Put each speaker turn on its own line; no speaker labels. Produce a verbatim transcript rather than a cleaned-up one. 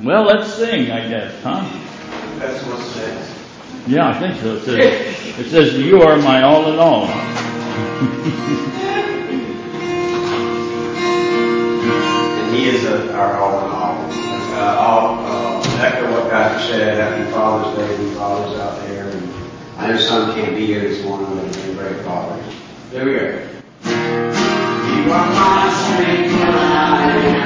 Well, let's sing, I guess, huh?
That's what it says.
Yeah, I think so. It says, it says you are my all in all.
And He is a, our all in all. Uh, all uh, echo what Pastor said. Happy Father's Day to fathers out there. And I know some can't be here this morning, but they're great fathers. There we go. You are my strength when I